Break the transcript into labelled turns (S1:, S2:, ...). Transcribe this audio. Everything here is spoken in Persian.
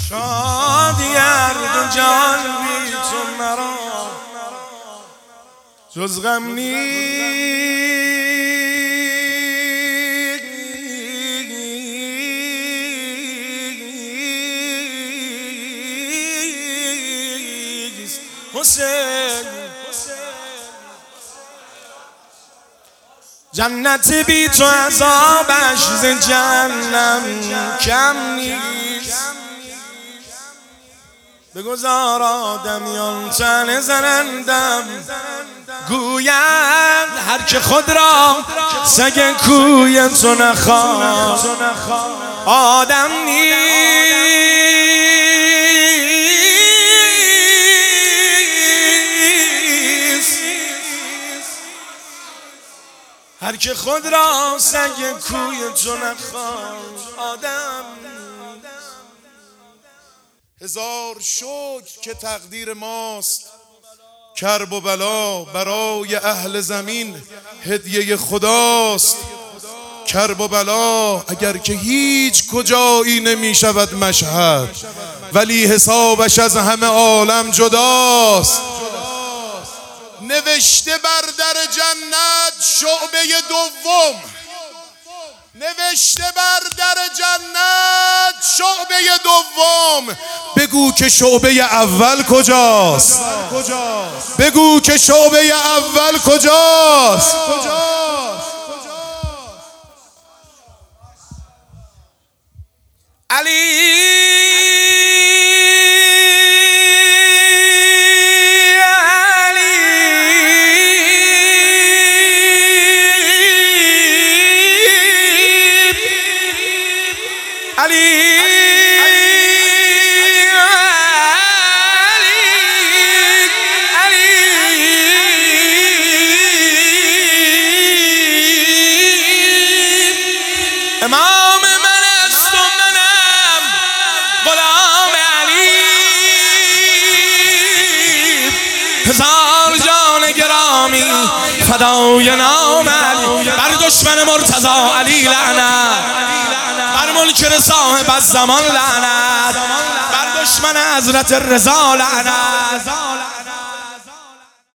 S1: شادی ارد جان بی تو مرا جز غم نیست حسین. جنت بی تو عذابش ز جهنم کم نیست. بگذار آدمیان طعنه زنندم، گویند هر که خود را سگ کوی تو نخواست آدم نیست. هر که خود را سگ کوی تو نخواست آدم.
S2: هزار شکر که تقدیر ماست، کرب و بلا برای اهل زمین هدیه خداست. کرب و بلا اگر که هیچ کجایی نمی شود مشهد، ولی حسابش از همه عالم جداست. نوشته بر در جنت شعبه دوم، نوشته بر در جنت شعبه دوم. بگو که شعبه اول کجاست؟ بگو که شعبه اول کجاست؟
S1: علی امام من است و منم غلام علی. هزار جان گرامی فدای نام علی. بر دشمن مرتضی علی لعنت، بر منکر صاحب الزمان لعنت، بر دشمن حضرت رضا لعنت.